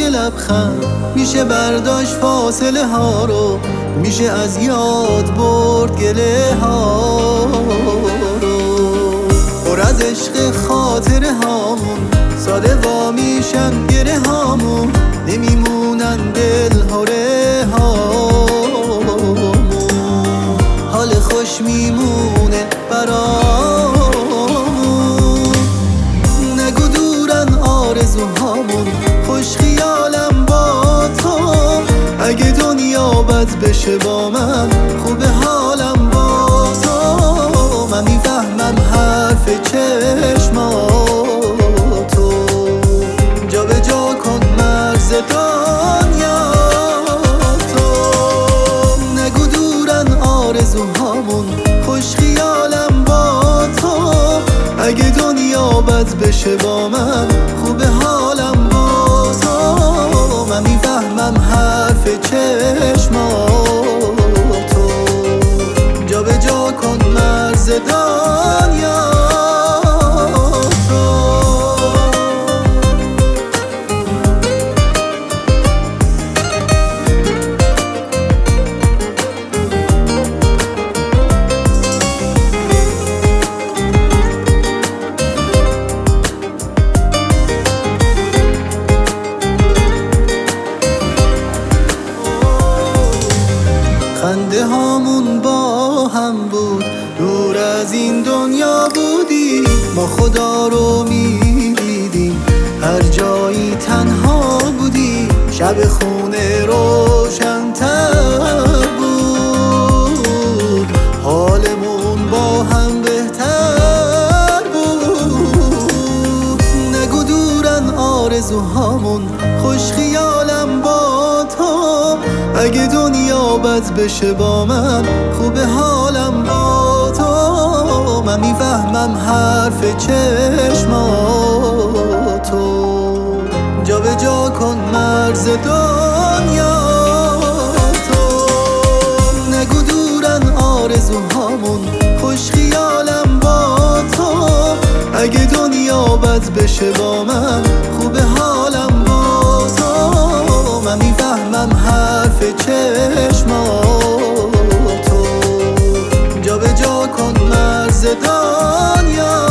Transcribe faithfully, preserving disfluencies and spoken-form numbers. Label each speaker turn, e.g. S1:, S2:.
S1: یه لبخند میشه برداشت فاصله ها رو، میشه از یاد برد گله ها رو. پر از عشق خاطره هامون ساده وا میشن گره هامون، نمیمونن دل هره هامون. حال خوش میمونه برامون، نگو دورن آرزوهامون، خوش خیالم با تو. اگه دنیا بد بشه با من، خوبه حالم با تو. من میفهمم حرف چشماتو، جا به جا کن مرز دنیا تو. نگو دورن آرزوهامون، خوش خیالم با تو. اگه دنیا بد بشه با من، خوبه حالم با تو. من میفهمم حرف چشماتو، جا به جا کن مرز دنیا تو. خنده هامون با هم بود، دور از این دنیا بودی. ما خدا رو میدیدیم، هر جایی تنها بودی. شب خونه روشن‌تر بود، حالمون با هم بهتر بود. نگو دورن آرزوهامون، خوش خیالم با تو. اگه دنیا بد بشه با من، خوبه حالم با تو. من میفهمم حرف چشماتو، جا به جا کن مرز دنیا تو. نگو دورن آرزوهامون، خوش خیالم با تو. اگه دنیا بد بشه با من، خوبه حالم با تو. من میفهمم حرف چشماتو، جا به جا کن مرز دنیا